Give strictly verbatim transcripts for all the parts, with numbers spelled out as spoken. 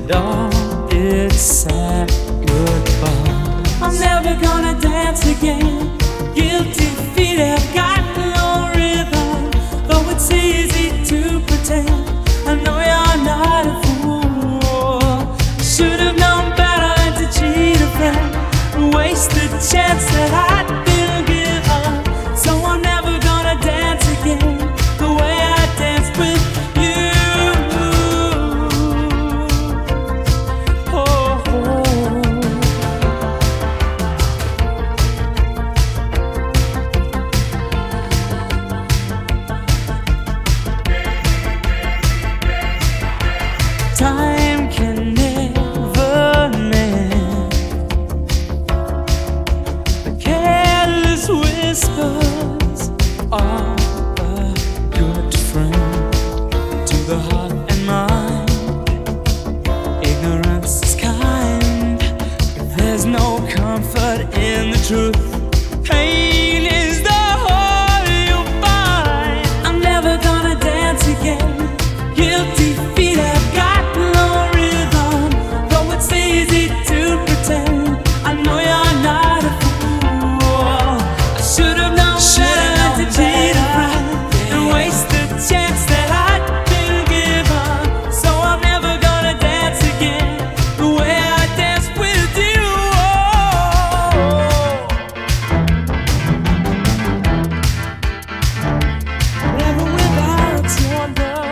and all its sad goodbye. I'm never gonna dance again. Guilty feet have got no rhythm, though it's easy to pretend. I know you're not a fool. Should have known better than to cheat a friend, waste the chance that I'd been given. So I'm never gonna dance again the way I danced with you. Oh, oh. Time can never mend the careless whispers of a good friend. To the heart and mind, ignorance is kind, but there's no comfort in the truth. Pain is the whole you'll find. I'm never gonna dance again. Guilty feet have got no rhythm, though it's easy to pretend. I know you're not a fool. I should have known better to cheat a friend and waste the chance that I'd been given. So I'm never gonna dance again the way I danced with you. Never without your love.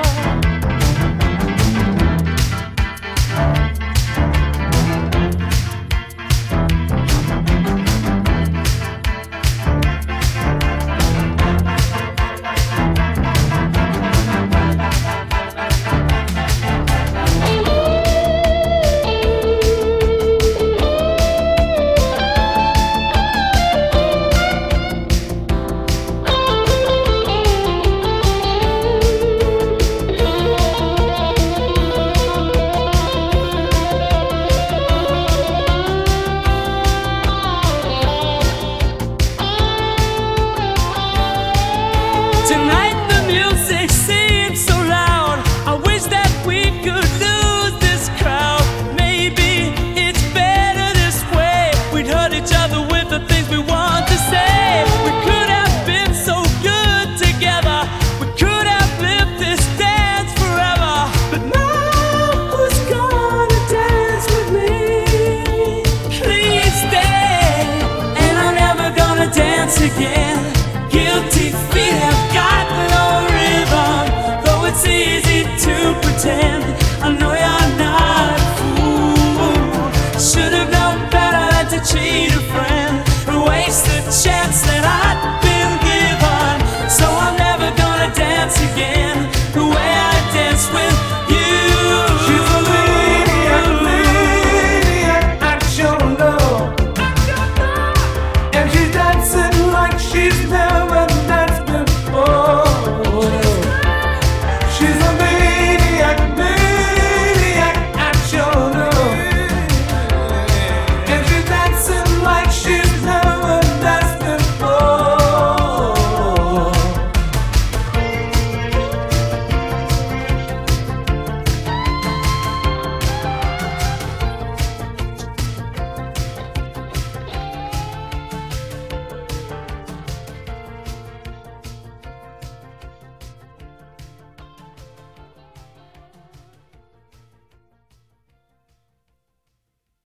Tonight the music seems so loud. I wish that we could lose this crowd. Maybe it's better this way. We'd hurt each other with the things we want to say. We could have been so good together. We could have lived this dance forever. But now who's gonna dance with me? Please stay, and I'm never gonna dance again. Guilty feet have got no rhythm, though it's easy to pretend. I know